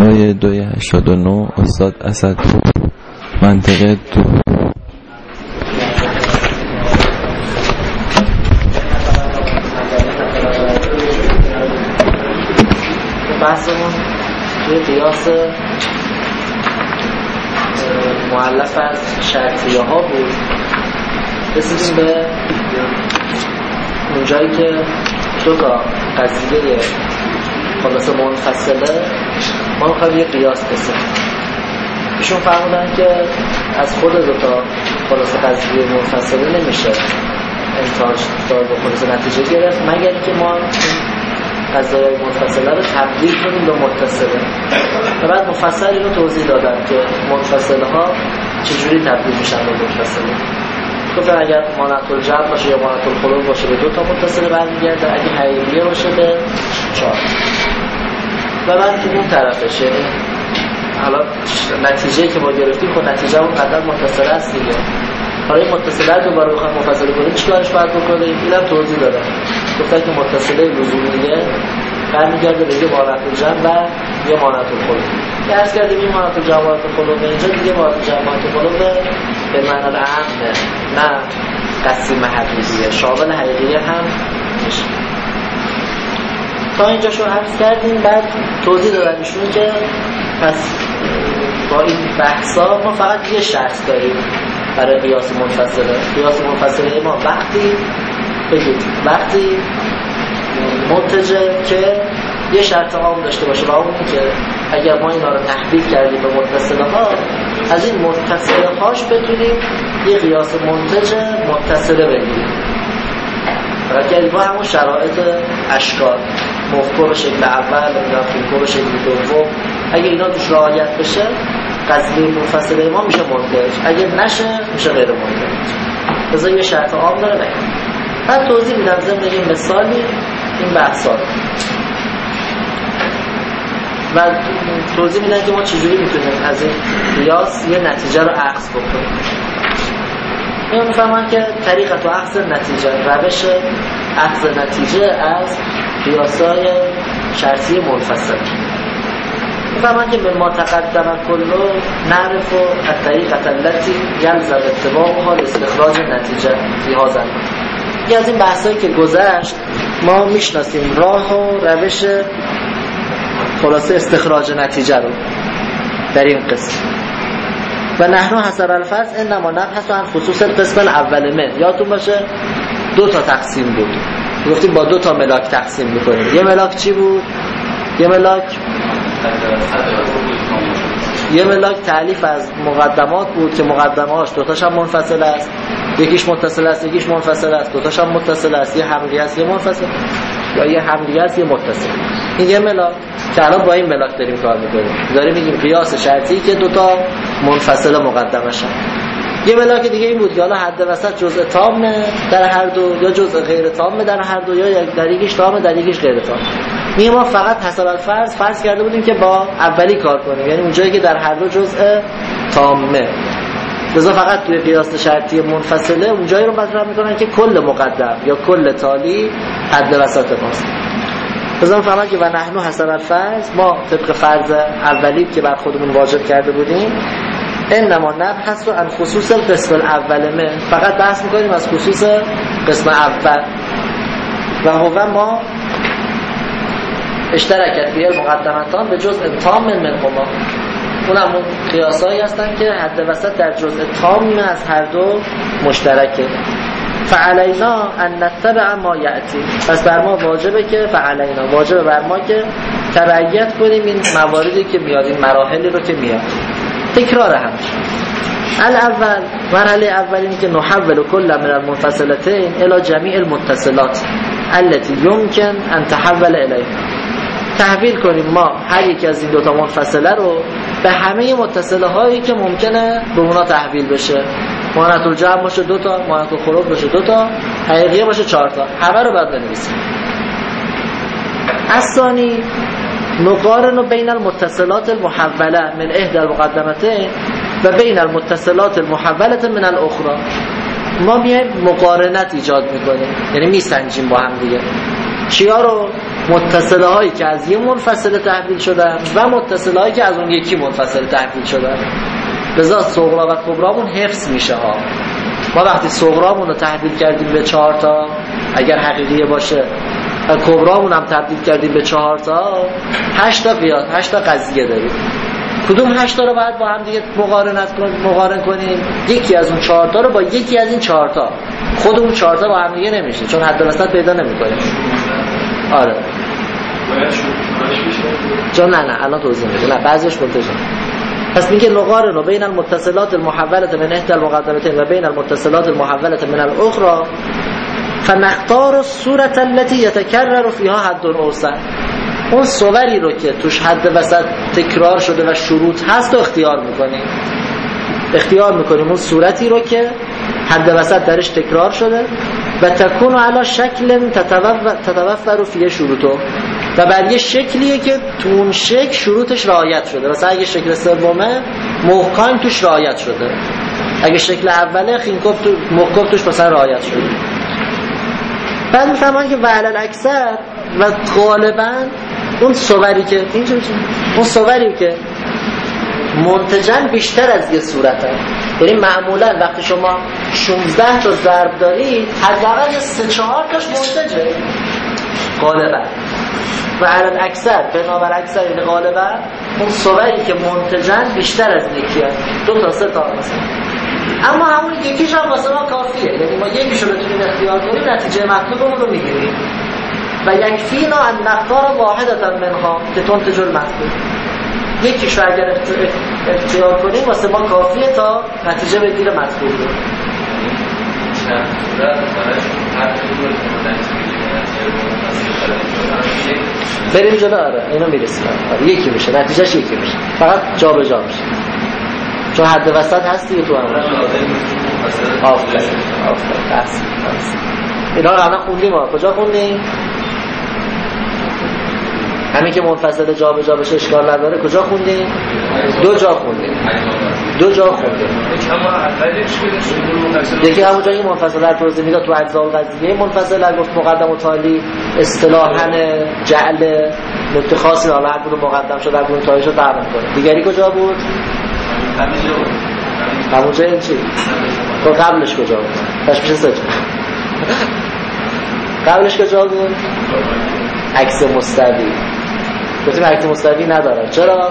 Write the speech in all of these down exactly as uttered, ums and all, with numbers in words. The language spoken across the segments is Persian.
مایه دوی هشتاد و نو استاد اسد منطقه دو. بحثمون توی قیاس مؤلف از شرطیه ها بود. رسیدیم به اونجایی که دو تا قضیه خلاصه منفصله ما میخوایم یه قیاس بسازیم. ایشون فرمودن که از خود دو تا خلاصه قضیه منفصله نمیشه انتاج دار به خلاصه نتیجه گرفت مگر که ما قضایای منفصله رو تبدیل کنیم به متصله. و بعد مفصلی رو توضیح دادن که منفصله ها چجوری تبدیل میشن به متصله. گفتن اگر مانعت الجمع باشه یا مانعت الخلو باشه به دو تا متصله برمیگرده، اگه حقیقیه باشه به چهار. و بعد که اون طرفش یعنی حالا نتیجه‌ای که ما گرفتیم خود نتیجه اون قدر متصله است دیگه. حالا این متصله رو دوباره بخوایم مفصل کنیم چیکارش باید بکنیم؟ اینم توضیح دادم. گفتن که متصله لزومیه برمیگرده به یه مانعت الجمع و یه مانعت الخلو. که عرض کردیم این مانعت الجمع و مانعت الخلو به اینجا دیگه مانعت الجمع و مانعت الخلو به معنی العامه نه قسیم حقیقیه، شامل حقیقیه هم میشه. تا اینجا شو عرض کردیم. بعد توضیح دادن ایشون که پس با این بحثا ما فقط یه شرط داریم برای قیاس منفصله. قیاس منفصله ما وقتی بگید وقتی منتجه که یه شرط عام داشته باشه و اون که اگر ما اینا رو تحویل کردیم به متصله ها از این متصله هاش بتونیم یه قیاس منتجه متصله بگیریم. فقط با همون شرایط اشکال مفکر به شکل اول و مفکر به شکل دوم اگه اینا توش رعایت بشه قضیه منفصله ما میشه منتج، اگه نشه میشه غیر منتج. لذا یه شرط عام داره بگیم. بعد توضیح میدم ضمن این مثالی این بحثا و توضیح میدن که ما چجوری میتونیم از این قیاس یه نتیجه رو اخذ بکنیم. این میفهمن که طریقت و اخذ نتیجه، روش اخذ نتیجه از قیاسای شرطی منفصل. میفهمن که به ما تقدم کلو نعرف و الطریقت التي یلزم اتباعها لاستخراج نتیجه فی هذا. یکی از این بحثایی که گذشت ما میشناسیم راه و روش خلاصه استخراج نتیجه رو در این قسم. و نحن حسب الفرض انما نبحث عن خصوص القسم الاول من. یادتون باشه دو تا تقسیم بود، گفتیم با دو تا ملاک تقسیم میکنیم. یه ملاک چی بود؟ یه ملاک یه ملاک تعلیف از مقدمات بود که مقدمه‌هاش دو تاش هم منفصل است، یکیش متصل است یکیش منفصل است، دو تاش هم متصل است، یه حملی است یه منفصل یا یه حملی است یه متصل. این یه ملاک که الان با این ملاک داریم کار میکنیم، داریم میگیم قیاس شرطی که دو تا منفصل مقدمه‌شن. یه ملاک دیگه این بود که حالا حد وسط جزء تامه در هر دو یا جزء غیر تامه در هر دو یا در یکیش تامه در یکیش غیر تام. می ما فقط حسب الفرض فرض کرده بودیم که با اولی کار کنیم، یعنی اونجایی که در هر دو جزء تامه. لذا فقط توی قیاس شرطی منفصله اونجایی رو مطرح میکنن که کل مقدم یا کل تالی حد وسط ماست. لذا فهمن که و نحن حسب الفرض ما طبق فرض اولی که بر خودمون واجب کرده بودیم انما نبحث عن خصوص القسم الاول من، فقط بحث میکنیم از خصوص قسم اول. و هو ما اشترکت فی المقدمتان به جزء تام من منهما. اون همون قیاسایی هستن که حد وسط در جزء تام از هر دو مشترکه. فعلینا ان نتبع ما یأتی، پس بر ما واجبه که فعلینا واجبه بر ما که تبعیت کنیم این مواردی که میاد، این مراحلی رو که میاد. تکرار هم الاول مرحله اول اینه که نحول کل من المنفصلتین الى جمیع المتصلات التي يمكن ان تحول الیها. تحویل کنیم ما هر یک از این دوتا منفصله رو به همه متصله هایی که ممکنه به اونا تحویل بشه. مانعت الجمع باشه دوتا، مانعت الخلو باشه دوتا، حقیقیه باشه چهارتا، همه رو باید بنویسیم. الثانی نقارن بین المتصلات المحوله من احدى المقدمتين و بین المتصلات المحوله من الاخرى. ما میایم مقارنت ایجاد میکنیم، یعنی میسنجیم با هم دیگه. چیا رو؟ متصله هایی که از یه منفصله تحویل شدن و متصله هایی که از اون یکی منفصله تحویل شدن. لذا صغرا و کبرامون حفظ میشه ها. ما وقتی صغرامون رو تحویل کردیم به چهار تا اگر حقیقیه باشه و کبرامون هم تبدیل کردیم به چهار تا، هشت تا قیاس، هشت تا قضیه داریم. کدوم هشت تا رو باید با هم دیگه مقارنت کنیم؟ مقارن کنیم یکی از اون چهار تا رو با یکی از این چهار تا. خود اون چهار تا با هم دیگه نمیشه چون حد وسط پیدا نمی‌کنیم. آره چون نه نه الان توضیح میدم. نه بعضیش منتجه. پس میگه نقارن بین المتصلات المحولة من احدى المقدمتين و بین المتصلات المحولة من الاخرى فنختار الصورة التي يتكرر فيها حد اوسط. اون صوری رو که توش حد وسط تکرار شده و شروط هست رو اختیار میکنیم. اختیار میکنیم اون صورتی رو که حد وسط درش تکرار شده و تکون علی شکل تتوفر فیه شروطو و بر یه شکلیه که تو اون شکل شروطش رعایت شده. مثلا اگه شکل سومه محکم توش رعایت شده، اگه شکل اوله خینکوب تو محکم توش مثلا رعایت شده. بعد میفهمن که وعلل اکثر و غالبا اون صوری که اینجا اون صوری که منتجن بیشتر از یه صورت هست. یعنی معمولا وقتی شما شانزده تا ضرب دارید حداقل سه چهار تاش منتجه غالبا و علل اکثر بنابر اکثر یعنی غالبا اون صوری که منتجن بیشتر از یکی هست، دو تا سه تا مثلا. اما همون یکیش هم واسه ما کافیه، یعنی ما یکیشو بتونیم اختیار کنیم نتیجه مطلوبمون رو میگیریم و یکفینا ان نختار واحدتا منها که تنتج المطلوب. یکیش رو اگر اختیار کنیم واسه ما کافیه تا نتیجه بگیره مطلوب رو. بریم جلو. آره اینو میرسیم. آره یکی میشه، نتیجهش یکی میشه، فقط جا به جا میشه چون حد وسط هست دیگه تو همون. آفرین آفرین بس اینا رو الان خوندیم. ها کجا خوندیم؟ همین که منفصل جا به جا بشه اشکال نداره. کجا خوندیم؟ دو جا خوندیم. دو جا خوندیم. یکی همون جایی منفصل در توضیح میداد تو اجزاء القضیه منفصل گفت مقدم و تالی اصطلاحاً جعل نکته خاصی حالا هر کدوم مقدم شد هر کدوم تالی شد تعریف کنه. دیگری کجا بود؟ همون جایی چی؟ تو قبلش کجا بود؟ پس میشه سه جا. قبلش کجا بود؟ عکس مستوی. گفتیم عکس مستوی نداره. چرا؟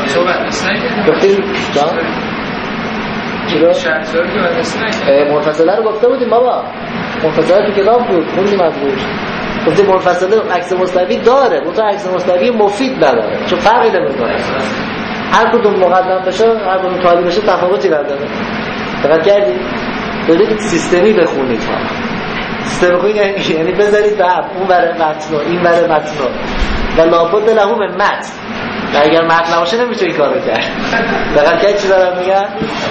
گفتیم جان؟ چرا؟ منفصله رو گفته بودیم بابا. منفصله تو کتاب بود. خوندیم از روش. گفتیم منفصله عکس مستوی داره. منتها عکس مستوی مفید نداره. چون فرقی نمیکنه. هر کدوم مقدم بشه، هر کدوم تالی بشه تفاوتی نداره. دقت کردید؟ ببینید سیستمی بخونید ها. سیستم بخونید یعنی بذارید به اون بره متن این بره متن و لابد له من متن. و اگر متن نباشه نمیشه این کارو کرد. دقت کردید چی دارم میگم؟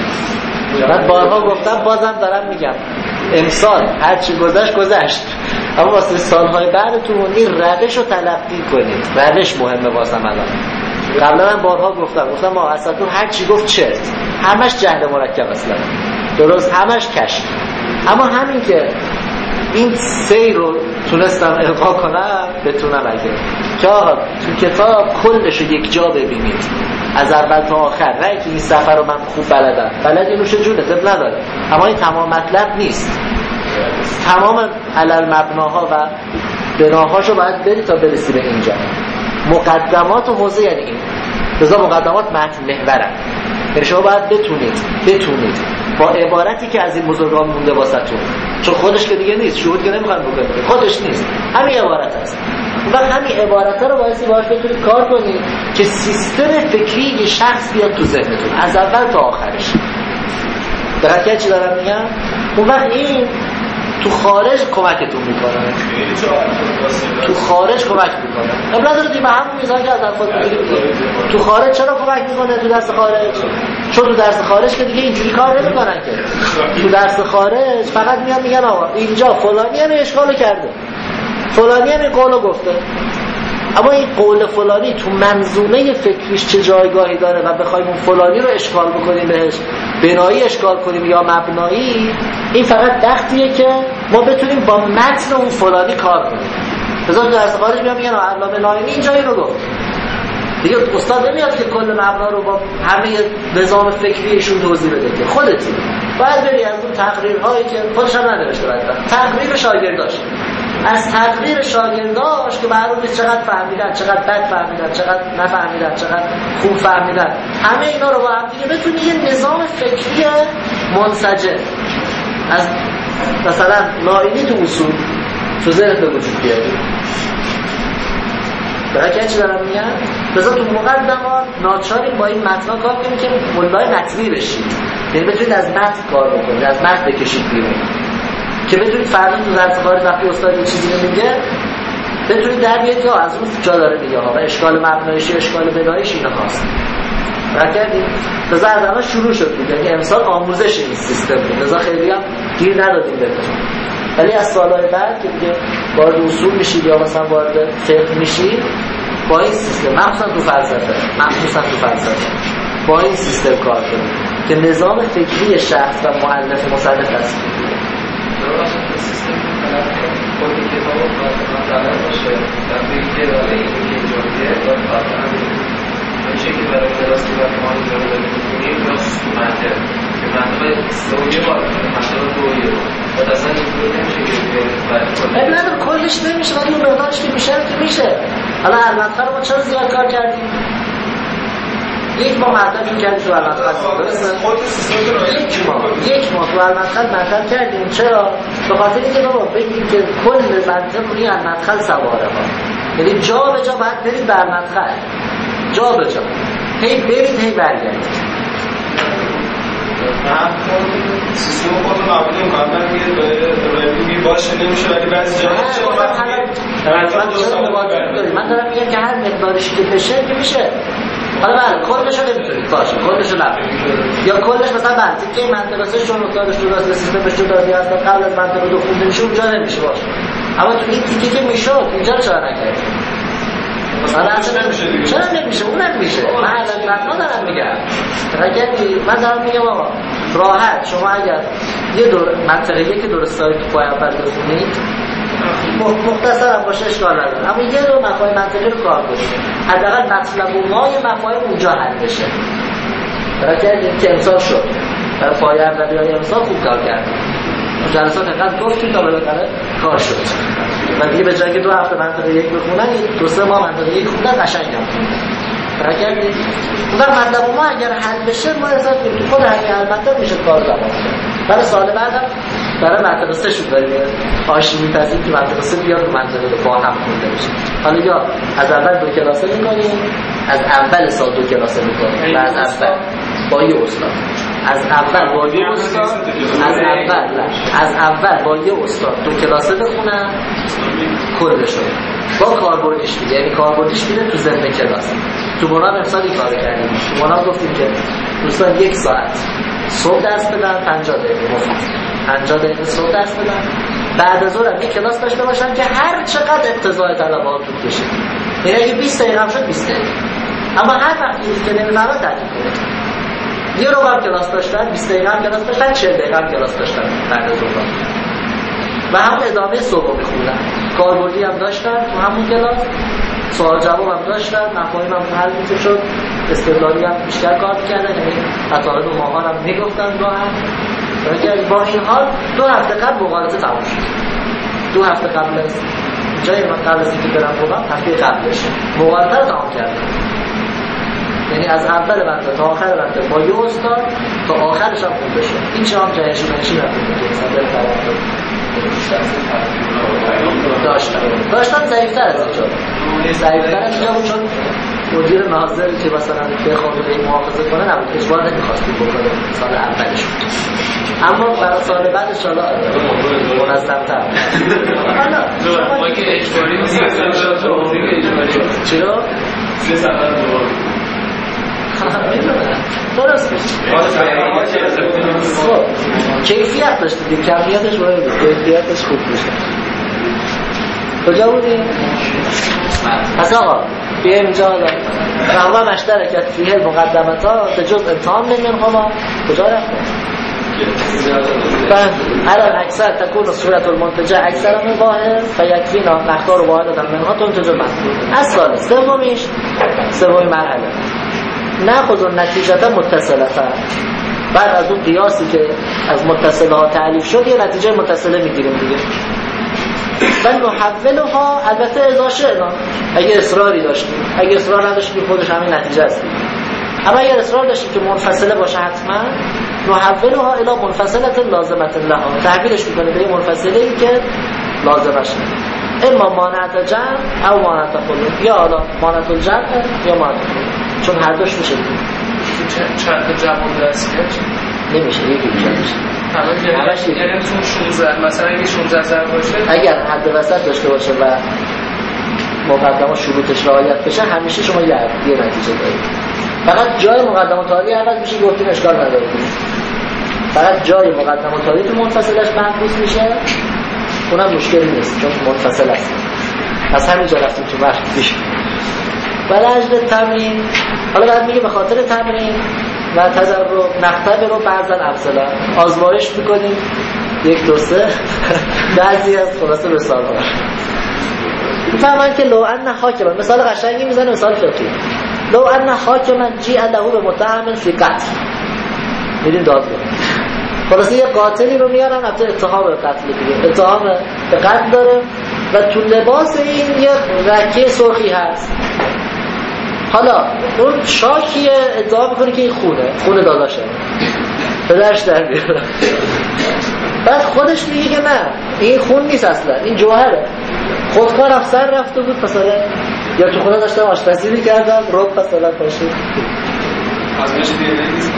من بارها گفتم بازم دارم میگم امسال هر چی گذشت گذشت، اما واسه سالهای بعدتون این روش رو تلقی کنید. روش مهمه واسه من. قبلا من بارها گفتم گفتم ما اصلا هر چی گفت چرت، همش جهل مرکب اصلا درست، همش کشف. اما همین که این سیر رو تونستم القا کنم بتونم اگه که آقا تو کتاب کلش رو یک جا ببینید از اول تا آخر، نه که این سفر رو من خوب بلدم بلدی نوش جونه طب نداره، اما این تمام مطلب نیست. تمام علل مبناها و بناهاشو باید بری تا برسی به اینجا. مقدمات و حوزه یعنی این لذا مقدمات متن محورن. یعنی شما باید بتونید بتونید با عبارتی که از این بزرگان مونده واسطون، چون خودش که دیگه نیست، شهود که نمیخوان بکنید، خودش نیست، همین عبارت هست و همین عبارت ها رو باید باید بتونید کار کنید که سیستم فکری یه شخص بیاد تو ذهنتون از اول تا آخرش. دقت کردید چی دارم میگم؟ اون وقت این تو خارج کمکتون میکنه، تو خارج کمک میکنه. قبل نداره دیگه همون میزان که از افراد بگیرید تو خارج چرا کمک میکنه؟ تو درس خارج چون تو درس خارج که دیگه اینجوری کار نمیکنن که تو درس خارج فقط میان میگن آقا اینجا فلانی هم اشکالو کرده، فلانی هم این قولو گفته، اما این قول فلانی تو منظومه فکریش چه جایگاهی داره و بخوایم اون فلانی رو اشکال بکنیم بهش، بنایی اشکال کنیم یا مبنایی، این فقط وقتیه که ما بتونیم با متن اون فلانی کار کنیم. مثلا درس خارج میام میگن علامه نایمی اینجا اینو گفت دیگه استاد نمیاد که کل مبنا رو با همه نظام فکری ایشون توضیح بده که خودتی باید بری از اون تقریرهایی که خودش هم نداشته بعد تقریر شاگرداش از تقریر شاگرداش که معلوم نیست چقدر فهمیدن چقدر بد فهمیدن چقدر نفهمیدن چقدر خوب فهمیدن همه اینا رو با هم دیگه بتونی یه نظام فکری منسجم از مثلا نایمی تو اصول تو ذهن به وجود بیاری. برای که چی دارم میگم؟ بذار تو مقدمات ناچاریم با این متن کار کنیم که مولای متنی بشید، یعنی بتونید از متن کار بکنید، از متن بکشید بیرون که بتونید فردا تو درس خارج وقتی استاد یه چیزی رو میگه بتونید در بیاد که از اون جا داره میگه ها و اشکال مبنایشی اشکال بنایش اینا هست. راکردیم بذار از الان شروع شد دیگه، یعنی امسال آموزش این سیستم بود، بذار خیلی هم گیر ندادیم بهتون، ولی از سالهای بعد که دیگه وارد اصول میشید یا مثلا وارد فقه میشید با این سیستم، مخصوصا تو فلسفه مخصوصا تو فلسفه با این سیستم کار کنید که نظام فکری شخص و مؤلف مصنف هست. خود کتاب رو مطلب باشه در یک اداره این که جاریه یا فرقا میشه که برای کلاس که وقتی ما اینجا رو داریم می‌کنیم کلاس تو منطق که منطقه سویه با منطقه دویه و اصلا اینطور نمیشه که برای نداره کلش نمیشه ولی اون مقدارش که میشه که میشه. حالا علمت‌ها رو ما چرا زیاد کار کردیم؟ یک ماه مطلب کردیم تو علمت‌ها یک ماه یک ماه تو علمت‌ها مطلب کردیم. چرا؟ به خاطر اینکه بابا بگیم که کل منطق روی علمت‌ها سواره ها، یعنی جا به جا باید برید به علمت‌ها، جا به جا هی برید هی برگردید. من سیستم خود رو قبول نمی‌کنم، من میگه به روی باشه نمیشه ولی بعضی جاها من دارم میگم که هر مقدارش که بشه که میشه. حالا بله کلش رو نمیتونید باشه کلش رو نبید یا کلش مثلا بله که منطقه سه چون افتادش تو راست سیستمش تو دادی هست قبل از منطقه دو خونده میشه اونجا نمیشه باشه، اما تو این تیکه که میشد اینجا چرا نکردی؟ مثلا چرا نمیشه؟ اونم میشه. من الان متن دارم میگم اگر من دارم میگم آقا راحت شما اگر یه دور منطقه یک درست دارید تو پای اول بخونید مختصر هم باشه اشکال نداره، اما یه دور مفاهیم منطقی رو کار کنید حداقل مطلب و مای مفاهیم اونجا حل بشه. برای کردیم که امسال شد برای پای اولی های امسال خوب کار کردیم، جلسات اینقدر گفتیم تا بالاخره کار شد و دیگه به جای که دو هفته منطقه یک بخونن دو سه ماه منطقه یک خوندن قشنگ هم برای کردیم اون مطلب ما اگر حل بشه ما اصلا تو خود همین البته میشه کار زمان برای سال بعدم برای منطقه سه شد داریم آشی میپذیم که منطقه سه بیاد رو منطقه دو با هم خونده بشه. حالا یا از اول دو کلاسه میکنیم از اول سال دو کلاسه میکنیم و از اول با یه استاد از اول با یه استاد از اول از اول با یه استاد دو کلاسه بخونم کلش رو با کاربردیش میده، یعنی کاربردیش میده تو ضمن کلاس. تو منام امسالی کار کردیم، تو منام گفتیم که دوستان یک ساعت صبح درس بدن پنجاه دقیقه مفت پنجاه دقیقه صبح درس بدن، بعد از ظهر یک کلاس داشته باشن که هر چقدر اقتضای طلبات طول کشه، یعنی اگه بیست دقیقه هم شد بیست دقیقه، اما هر وقتی که نمیفهمن تعطیل کنید. یه رو هم کلاس داشتن بیست دقیقه هم کلاس داشتن چهل دقیقه هم کلاس داشتن بعد از ظهر و هم ادامه صبح میخوندن. کاربردی هم داشتن تو همون کلاس، سوال جواب هم داشتن، مفاهیم هم حل میشه شد، استدلالی هم بیشتر کار میکردن، یعنی مطالب و ماهان هم میگفتن با هم. با این حال دو هفته قبل مقالطه تموم شد. دو هفته قبل از جای من قبل از اینکه برم بودم هفته قبلش مقالطه رو تمام کردم، یعنی از اول بنده تا آخر بنده با یه استاد تا آخرش هم خونده شد. این چه هم جایشی منشی نکنده که مثلا برم توان داشتن داشتن ضعیفتر از اینجا ضعیفتر از اینجا بود، چون مدیر ناظر که مثلا بخواد این محافظه کنه نبود، اجبار نمیخواستیم بکنه سال اولش، اما برای سال بعد انشاءالله منظم‌تر. حالا ما که اجباری نیست چرا؟ سه سفر دوباره میدونم درست میشه. کیفیت داشت دیگه، کمیتش باید بود، کیفیتش خوب میشه. کجا بودیم؟ پس آقا بیایم اینجا حالا رغم مشترکت فیه المقدمت ها به جز امتحان نمیم. ها کجا رفتیم؟ الان اکثر تکون صورت المنتجع اکثر مباهه فیکفینا نختار واحد دادن منها تنتج المنتوج. اصلا سومیش سومی مرحله ناخذ النتیجه متصله. بعد از اون قیاسی که از متصله ها تعریف شد یه نتیجه متصله میگیریم دیگه. بل نحولها البته اذا شئنا، اگه اصراری داشتیم، اگه اصرار نداشتیم خودش همین نتیجه است. اما اگر اصرار داشتیم که منفصله باشه حتما نحولها الی منفصله لازمه لها، تحویلش میکنه به منفصله ای که لازمه شه. اما مانعت جمع او مانعت خلو، یا حالا مانعت الجمع یا مانعت خلو، چون هر دوش میشه چند جمع دست نمیشه یکی بیشتر میشه. همش یعنی چون شانزده مثلا اگه شانزده ضرب باشه اگر حد وسط داشته باشه و مقدمه شروطش رعایت بشه همیشه شما یه یه نتیجه دارید. فقط جای مقدمه تاریخی عوض میشه گفتیم اشکال نداره. فقط جای مقدمه تاریخی تو منفصلش محفوظ میشه، اونم مشکلی نیست چون منفصل است. از همینجا رفتیم تو بحث پیش. بلجد تمرین، حالا بعد میگه به خاطر تمرین و تجرب نختبر رو بعضا افضلا آزمایش میکنیم یک دو سه بعضی از خلاصه مثال ها میفهمن که لو ان حاکم، مثال قشنگی میزنه، مثال فقهی. لو ان حاکم جیء له به متهم فی قتل، میریم دادگاه، خلاصه یه قاتلی رو میارن، البته اتهام به قتل دیگه، اتهام به قتل داره و تو لباس این یه رکه سرخی هست. حالا اون شاکیه ادعا میکنه که این خونه خونه داداشه، پدرش در میاره. بعد خودش میگه که نه این خون نیست اصلا، این جوهره، خودکار افسر رفته بود مثلا، یا تو خونه داشتم آشپزی میکردم رب مثلا پاشید از میشه دی ان نیست.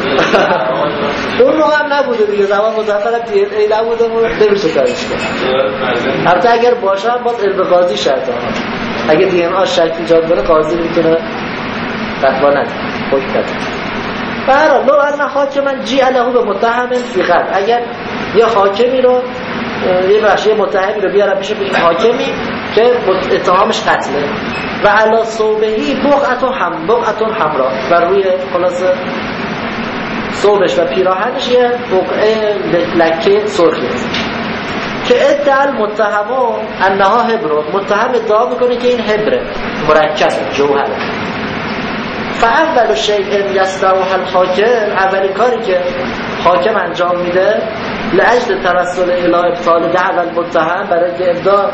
اون موقع هم نبوده دیگه، زمان مظفر هم دی ان ای نبوده و نمیشه کارش کرد. البته اگر باشه هم باز علم قاضی شرطه ها، اگه دی ان آش شک ایجاد کنه قاضی میتونه فتوا نده حکم بده. برای لو ان حاکما جیء له به متهم فی قتل، اگر یه حاکمی رو یه بخشی متهمی رو بیارن بشه به این حاکمی که اتهامش قتله و علی صوبهی بقعت هم بقعت حمراء، و روی خلاصه صوبش و پیراهنش یه بقعه لکه سرخی که ادعا المتهم انها هبر، متهم ادعا میکنه که این هبره، مرکب جوهره. فاول شیء یستوح الحاکم، اولین کاری که حاکم انجام میده لأجل توسل الی ابطال دعوی المتهم، برای که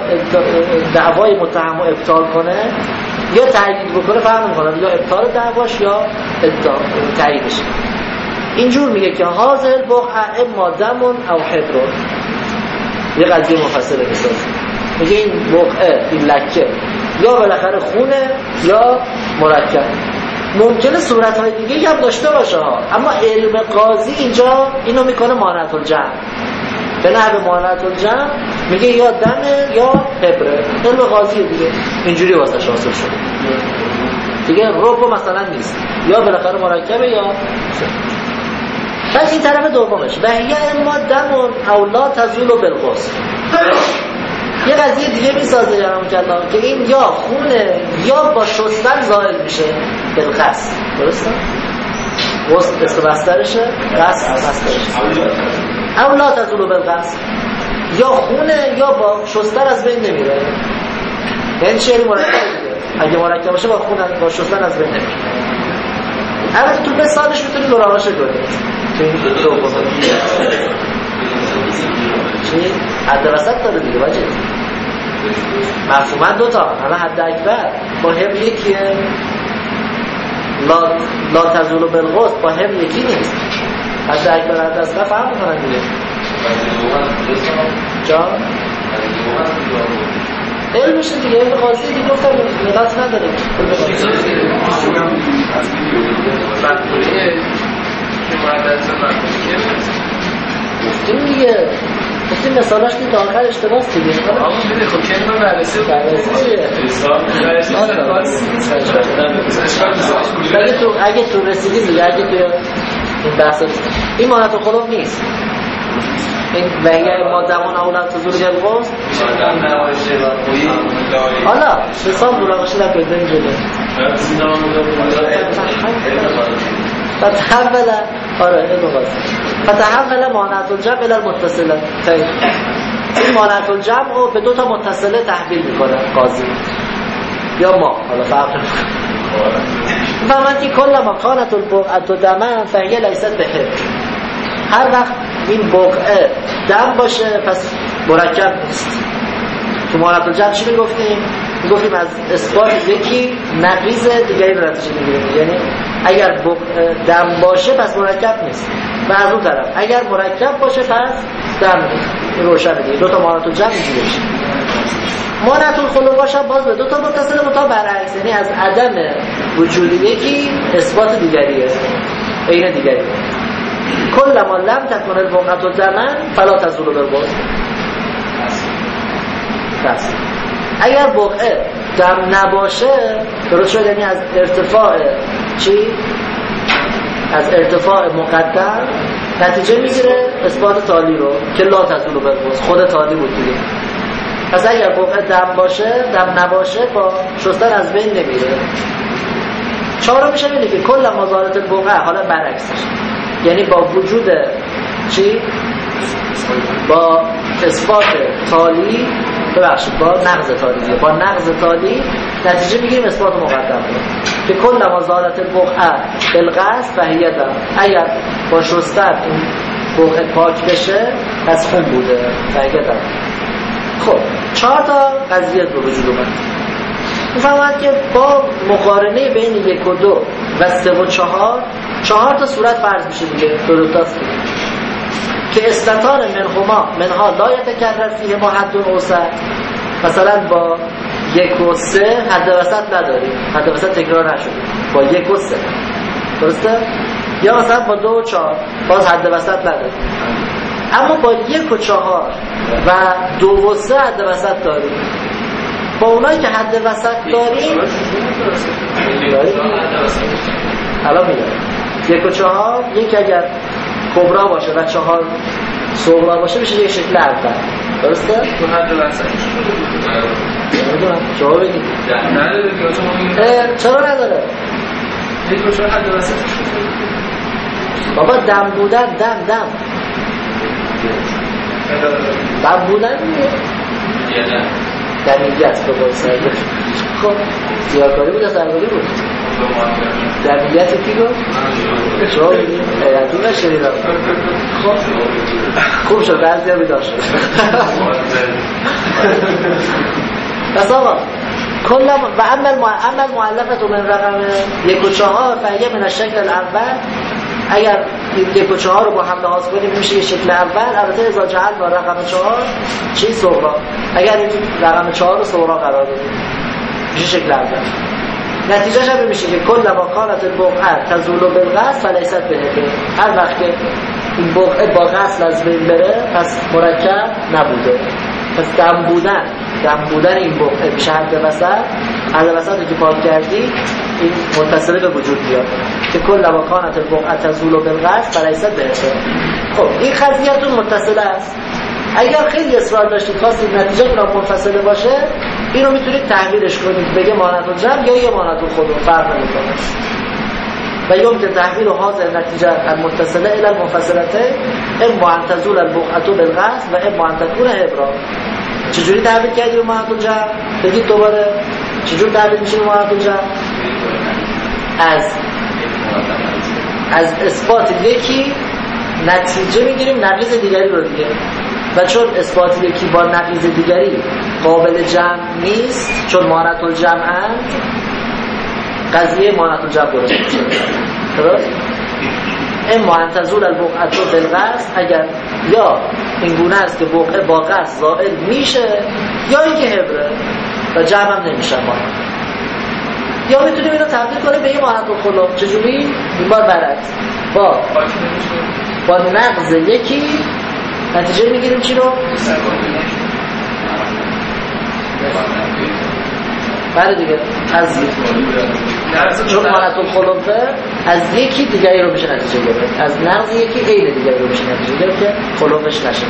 دعوای متهم رو ابطال کنه یا تأیید بکنه، فهم میکنه یا ابطال دعواش یا تأییدش. اینجور میگه که هذا البقعه اما دم او حبر، یه قضیه مفصله میسازه، میگه این بقعه این لکه یا بالاخره خونه یا مرکب. ممکنه صورت‌های دیگه هم داشته باشه ها، اما علم قاضی اینجا اینو میکنه مانعت الجمع، به نحو مانعت الجمع میگه یا دمه یا حبره. علم قاضی دیگه اینجوری واسه حاصل شده دیگه، رب مثلا نیست، یا بالاخره مرکبه یا پس این طرف دومش و هی اما دمون او لا تزول بالغسل، یه قضیه دیگه میسازه جناب کلام که این یا خونه یا با شستن زائل میشه بالغسل، درسته؟ غسل اسم بسترشه، غسل بسترشه، او لا تزول بالغسل، یا خونه یا با شستن از بین نمیره. یعنی شعری مرکب دیگه، اگه مرکب باشه با خونه با شستن از بین نمیره. البته تو مثالش میتونی مراقبه کنید تو این دو دو چی؟ حد وسط داره دیگه باشه مفهومن دوتا، همه حد اکبر با هم یکیه، لا, لا تزول بالغسل با هم یکی نیست، حد اکبر حد اصلا فهم میکنن دیگه جان علمشه دیگه، علم قاضی دیگه گفتم مدت نداره گفتیم دیگه، گفتیم مثالاش که تا آخر اشتباس دیگه آقا بده خب کلمه بررسی اگه تو اگه تو رسیدیم دیگه، اگه تو این بحث این مانعت خلوف نیست، این وحیه ما زمان اولاد تزور گلغوز حالا مثال مراقشه در پیدا این جده فتحول آره اینو واسه فتحول مانعت الجمع الى المتصله. خیلی این مانعت الجمع رو به دو تا متصله تحویل میکنه قاضی یا ما، حالا فرق نمیکنه. فهمن که کل ما کانت البقعه دما فهی لیست به حبر. هر وقت این بقعه دم باشه پس مرکب نیست. تو مانعت الجمع چی میگفتیم؟ میگفتیم از اثبات یکی نقیض دیگری رو نتیجه میگیریم. یعنی اگر بقعه دم باشه پس مرکب نیست و از اون طرف اگر مرکب باشه پس دم نیست. روشن دیگه دو تا مانعت الجمع اینجوری میشه. مانعت الخلو باشه باز به دو تا متصل متا برعکس، یعنی از عدم وجود یکی اثبات دیگریه، عین دیگری. کل ما لم تکن البقعه دما فلا تزول بالبعد. پس اگر بقعه دم نباشه درست شد، یعنی از ارتفاع چی؟ از ارتفاع مقدم نتیجه میگیره اثبات تالی رو که لا تزول بالبعد، خود تالی بود دیگه. پس اگر بقعه دم باشه دم نباشه با شستن از بین نمیره. چهارم میشه اینه که کل مزارت البقعه حالا برعکسش، یعنی با وجود چی؟ با اثبات تالی ببخشید با نقض تالی با نقض تالی نتیجه میگیریم اثبات مقدم رو که کل مزارت البقعه بالغسل فهی دم. اگر با شستن این بقعه پاک بشه پس خون بوده فهی دم. خب چهار تا قضیه به وجود اومد. میفهمند که با مقارنه بین یک و دو و سه و چهار چهار تا صورت فرض میشه دیگه. درست که استطان منهما منها لا یتکرر فیه ما حد اوسط. مثلا با یک و سه حد وسط نداریم، حد وسط تکرار نشده با یک و سه، درسته؟ یا مثلا با دو و چهار باز حد وسط نداریم. اما با یک و چهار و دو و سه حد وسط داریم. با اونایی که حد وسط داریم الان میگم یک و چهار، یک اگر کبرا باشه و چهار صغرا باشه میشه یک شکل اول، درسته؟ تو حد وسط نمیدونم شما بگید نداره. چرا نداره؟ یک و چهار حد وسط بابا دم بودن دم دم دم بودن میگه دمیت به باید سرگه. خب زیارکاری بود یا سرگاری بود؟ دمیت کی گفت؟ شما بگید حیرتی نشدیدم. خب خوب شد بعضی ها بیدار شد. بس آقا کل و عمل معلفت من رقم یک و چهار فهیه من الشکل الاول. اگر یک و چهار رو با هم لحاظ کنیم میشه یه شکل اول. البته ازا جهل با رقم چهار چی؟ صغرا. اگر این رقم چهار رو صغرا قرار بدیم میشه شکل اول. نتیجهش هم میشه که کل ما کانت البقعه تزول بالغسل فلیست به حبر. هر وقت که این بقعه با غسل از بین بره پس مرکب نبوده. پس دم بودن دم بودن این بقعه میشه حد وسط. حد وسط که پاک کردی این متصله به وجود بیاد که کل ما کانت البقعه تزول بالغسل فلیست به حبر. خب این قضیه‌تون متصله است. اگر خیلی اصرار داشتید خواستید نتیجه را منفصله باشه اینو میتونید تحویلش کنید بگه مانعت الجمع یا یه مانعت الخلو، فرق نمیکنه. و یمکن تحویل هذه النتیجه المتصله الى المنفصلتين اما ان تزول البقعه بالغسل و اما ان تكون حبرا. چجوری تحویل کردی رو مانعت الجمع؟ بگید دوباره چجوری تحویل میشه رو مانعت الجمع؟ از از اثبات یکی نتیجه میگیریم نقیض دیگری رو دیگه. و چون اثبات یکی با نقیض دیگری قابل جمع نیست چون مانعت الجمع اند، قضیه مانعت الجمع درست میشه. درست؟ اما ان تزول البقعه بالغسل، اگر یا این گونه است که بقعه با غسل زائل میشه یا اینکه حبره و جمع هم نمیشه ما. یا میتونیم اینو تبدیل کنیم به یه مانعت الخلو. چجوری؟ این بار برعکس با با نقض یکی نتیجه میگیریم چی رو؟ بله دیگه از چون مانعت الخلو از یکی دیگری رو میشه نتیجه گرفت، از نقض یکی عین دیگری رو میشه نتیجه گرفت که خلوش نشه.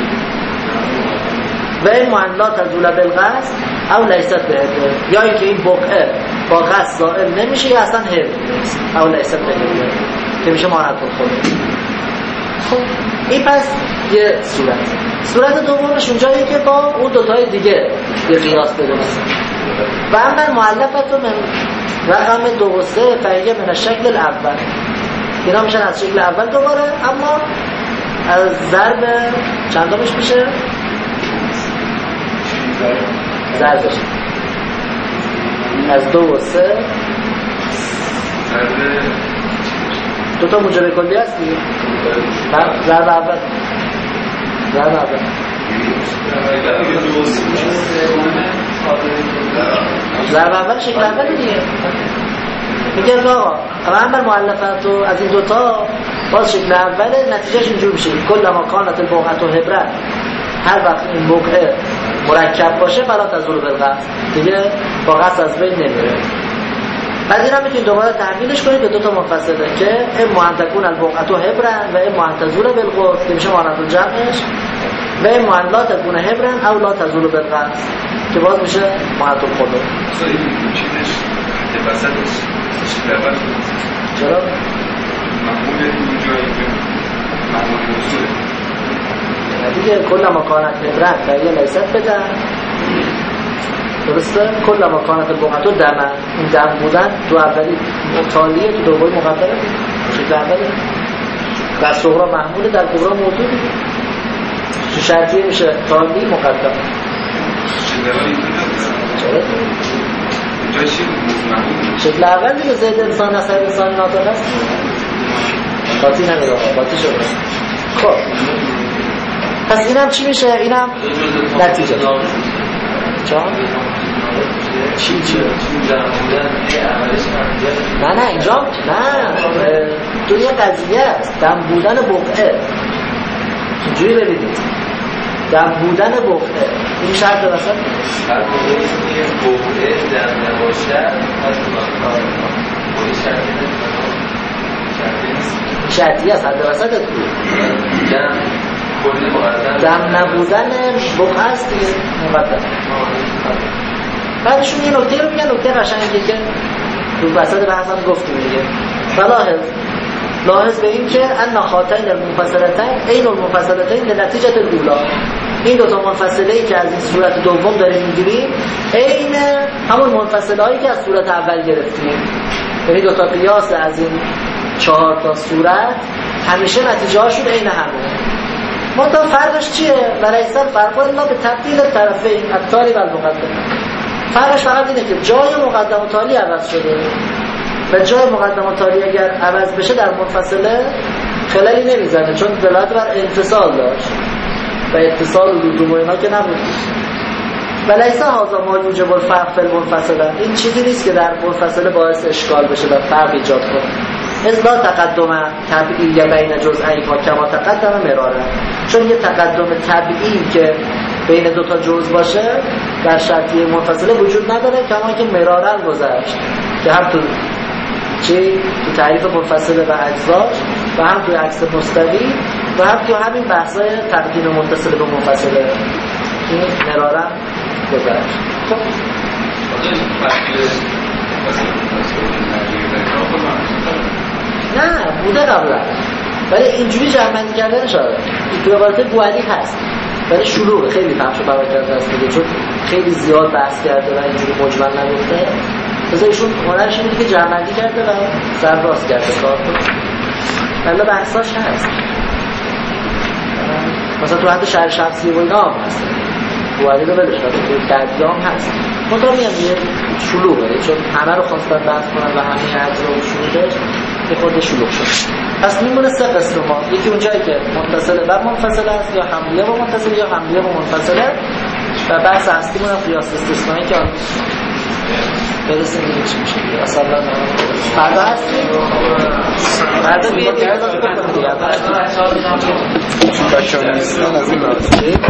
و این معلا تزول بالغسل او لیست به حبر، یا اینکه این بقعه با غسل زائل نمیشه یا اصلا حبر نیست او لیست به حبر. که میشه مانعت الخلو. خب این پس یه صورت. صورت دومش اونجاییه که با اون دوتای دیگه یه قیاس بدونست. و اما مؤلفت من رقم دو و سه فهیه من شکل الاول، اینا میشن از شکل اول دوباره، اما از ضرب چندمش میشه؟ ضربش از دو و سه دو تا موجب کلی هست دیگه. ضرب اول ضرب اول ضرب اول شکل اول دیگه. میگه آقا اما مؤلفت از این دوتا باز شکل اوله، نتیجهش اینجور میشه کل ما کانت البقعة هبرا، هر وقت این بقعه مرکب باشه فلا تزول بالقصد، دیگه با قصد از بین نمیره. بعد این هم میتونید دوباره تحویلش کنید به دوتا منفصله که اما ان تکون البقعة هبرا و اما ان تزول بالقصد که میشه مانعت الجمعش، و اما ان لا تکون هبرا او لا تزول بالقصد که باز میشه مانعت الخلو. چرا؟ مفهوم اونجایی که مفهوم موضوعه دیگه کل ما کانت هبرن فهیه لیست بدن، درسته؟ کل ما کانت البقعة دمن، این دم بودن تو اولی تالیه، تو دومی مقدره شکل اولی و صغرا محموله در کبرا موجوده، تو شرطیه میشه تالی مقدم. شکل اول دیگه زید انسان نصر انسان ناطق است، باطی نمیده آقا، باطی شده. خب پس اینم چی میشه؟ اینم نتیجه چا؟ چی چی؟ نه نه اینجا نه تو یه قضیه است، دم بودن بقعه اینجوری ببینید، دم بودن بقعه این شرط وسط هر موقعی که بقعه دم نباشد از این شرطی است، حد وسط دم کلی مقدم دم نبودن بقعه است دیگه مقدم. بعدشون یه نکته رو میگن، نکته قشنگی که رو وسط بحث هم گفتیم دیگه. فلاحظ لاحظ به این که ان خاتین المنفصلتین این المنفصلتین لنتیجه الاولی، این دو تا منفصله ای که از این صورت دوم داریم میگیریم عین همون منفصله هایی که از صورت اول گرفتیم، یعنی دو تا قیاس از این چهار تا صورت همیشه نتیجه هاشون عین همونه. منتها فرقش چیه؟ ولیس الفرق الا به تبدیل طرفین التالی و المقدم. فرقش فقط اینه که جای مقدم و تالی عوض شده و جای مقدم و تالی اگر عوض بشه در منفصله خلالی نمیزنه، چون دلالت بر اتصال داشت و اتصال و لزوم و اینا که نبود. ولیس هذا ما یوجب الفرق فی المنفصله، این چیزی نیست که در منفصله باعث اشکال بشه و فرق ایجاد کنه. از لا تقدم طبیعی بین جزئین ها کما تقدم مراره، چون یه تقدم طبیعی که بین دو تا جزء باشه در شرطیه منفصله وجود نداره، کما که مرارن گذشت که هم تو چی تو تعریف منفصله و اجزاش و هم تو عکس مستوی و هم تو همین بحثای تقدیم متصل به منفصله این مرارن گذشت. خب نه بوده قبلا، ولی اینجوری جمع‌بندی کردن شده تو عبارت بوعلی هست، ولی شلوغه، خیلی پخش و پرور کرده است دیگه، چون خیلی زیاد بحث کرده و اینجوری مجمل نگفته. مثلا ایشون هنرش اینه که جمع‌بندی کرده و سرراست کرده کار کنه، ولی بحثاش هست. مثلا تو حد شهر شخصی و اینا هم هست، بوعلی رو بدش هست، تو دردیام هست. منطقه میگم یه شلوغه، چون همه رو خواستن بحث کنن و همه اجزا و شلوغش که خود شلوغ شد. پس میمونه سه قسم ما، یکی اونجایی که متصله و منفصله است، یا حملیه و منفصله یا حملیه و منفصله، و بحث اصلیمون هم قیاس استثنایی که برسیم دیگه چی میشه دیگه. اصلا فردا هستیم؟ فردا بیاد دیگه بکنم دیگه. بچه ها نیستن از این